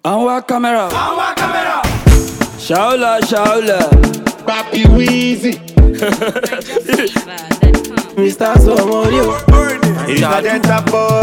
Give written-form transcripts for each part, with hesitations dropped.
Anwa camera. Shaula. Papi Weezy. Mr. Somorio. He's a delta boy.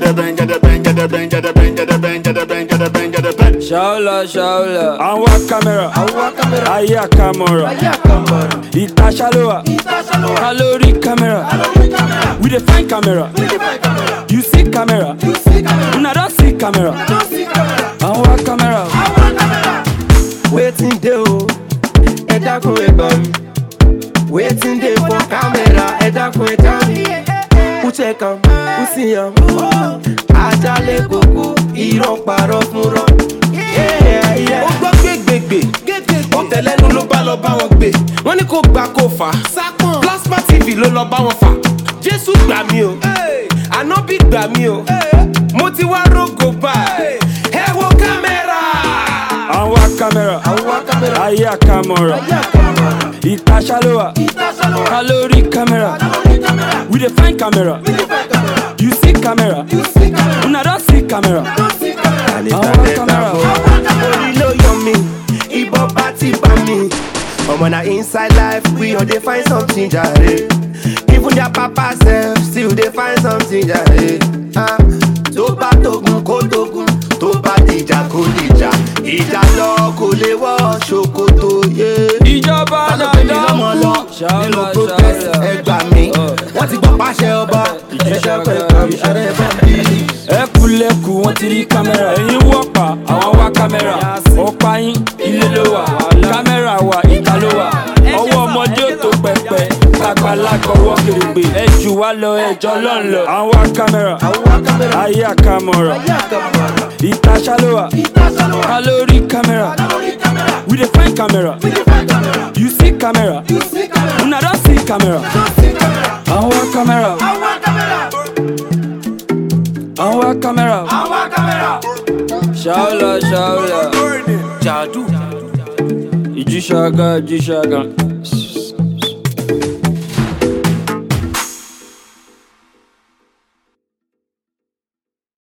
Shaula. Anwa camera. Aya camera. Ita shaloa. Kalori camera. We dey find camera. You see camera. Una don't see camera. Anwa camera. Waiting day o, ẹ dákun ẹ gbà mí. Waiting day for camera, ẹ dákun ẹ já mi. Who check am, who see am? Ajale koko, irọ́ parọ́ fún rọ́. Ó gbọ́ gbégbègbè, ọ̀tẹ̀lẹ́nu ló bá lọ bá wọn gbé. Wọ́n ní kó gbà kó fà á. Plasma TV ló lọ bá wọn fà. Jésù gbà mí o, Ànábì gbà mí o. Mo ti wá rógò báyìí. Ẹ wo kámẹ́rà. Anwa camera. Aya camera. Ita shaloa. Kalori camera. We dey find camera. You see camera. Una don't see camera. Anwa camera. Only know you me, Igbo party by me. Omo na inside life, we all dey find something jare. Even their papa self still dey find something jare. Tó bá tógun kó tógun, tó bá dìjà kó dìjà. Ìjà lọ kò lè wọ́ ṣòkòtò yé. Ìjọba dandan mú. Nínú protest ẹ gbà mí. Wọ́n ti gbọ́ pàṣẹ ọba. Ìṣẹ́ṣẹ́ pẹ̀lú ẹ̀rẹ́ bá bí. Ẹkùlẹ̀kù wọn ti rí kámẹ́rà. Ẹ̀yin wọ́pà, àwọn wá kámẹ́rà. Ọ̀pá yín, ilé ló wà. Kámẹ́rà wà, ìta ló wà. Ọwọ́ ọmọdé ò tó pẹpẹ. Àgbàlagbà ọwọ́ kèrègbè. Ẹ jù wá lọ, ẹjọ́ lọ́n lọ. Àwọn wá kámẹ́rà. Ayé àkàmọ̀rà. Ìta ṣálówà. Kalori kámẹ́rà. We dey find camera. You see camera. Una don't see camera. Àwọn camera. Anwa camera. Shaula. Jadu. Ijishaga.